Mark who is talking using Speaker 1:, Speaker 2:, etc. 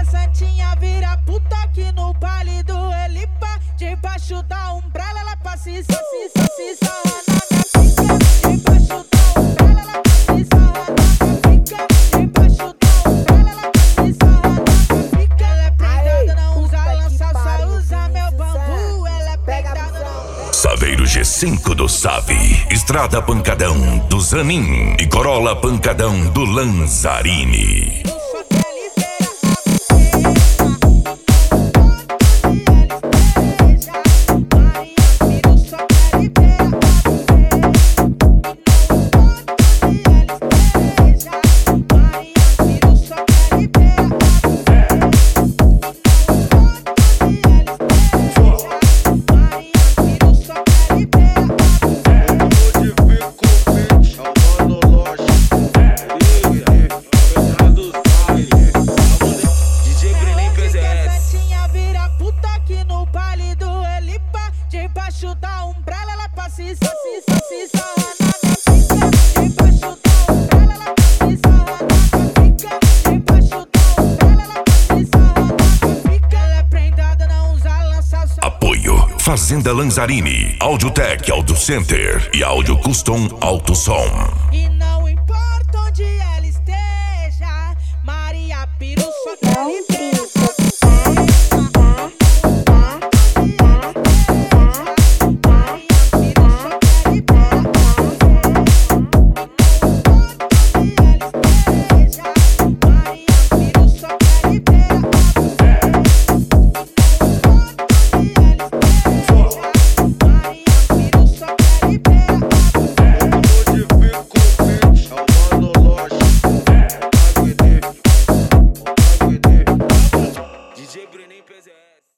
Speaker 1: santinha vira puta aqui no baile do Elipa. Debaixo da umbrella ela passa se sarra na pica. Debaixo da umbrella ela passa se sarra na pica. Debaixo da umbrella ela passa se sarra na pica. Ela é prendada, não usa lança, só usa meu bambu. Ela é prendada, não.
Speaker 2: Saveiro G5 do Save, Estrada Pancadão do Zanin e Corolla Pancadão do Lanzarini.
Speaker 1: Debaixo da umbrella ela passa se sarra na pica. Debaixo da umbrella ela passa se sarra na pica. Debaixo da umbrella ela passa se sarra na pica. Ela é prendada, não usa lança, só.
Speaker 2: Apoio Fazenda Lanzarini, Audiotech Auto Center e Audio Custom Auto Som.
Speaker 1: E não importa onde ela esteja, Maria Piru só quer me ver.
Speaker 3: DJ Bruninho PZR.